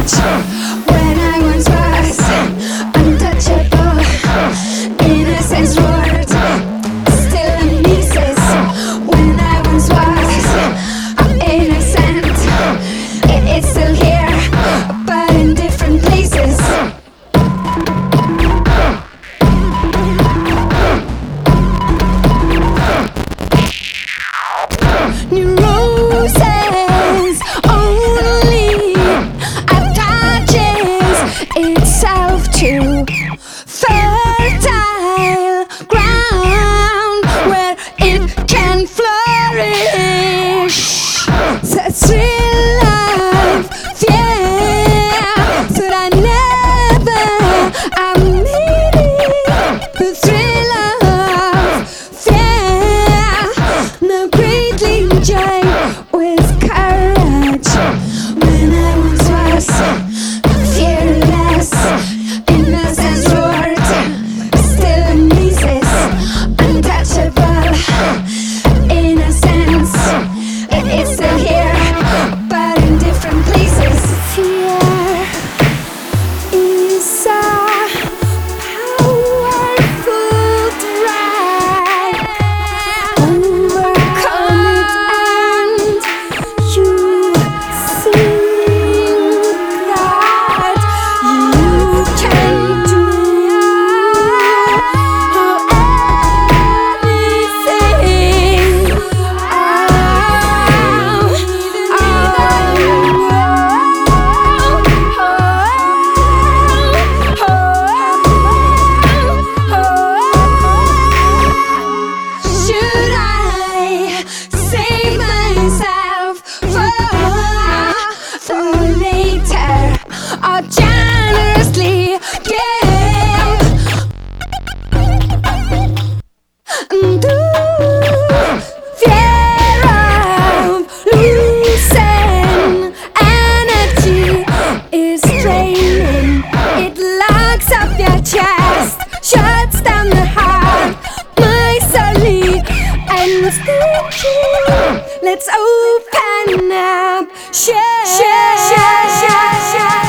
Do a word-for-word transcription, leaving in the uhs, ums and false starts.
courage when I once was untouchable. Innocence roared, still in pieces. When I once was innocent, it is still here, but in different places. New roses only attaches itself to fertile ground where it can flourish. Such real love, yeah, that I never am needing the thrill of fear. Now greatly enjoy with courage when I once was fearless. Innocence roared, still in pieces, untouchable. Innocence, it is still here, but in different places. Fear is a powerful drag. Overcome it and you think that you can do anything. Should I save myself for, for later, or generously give? Do fear of losing energy is draining. It locks up your chest, shuts down the heart, miserly and stingy. Let's open up, share, share, share, share, share.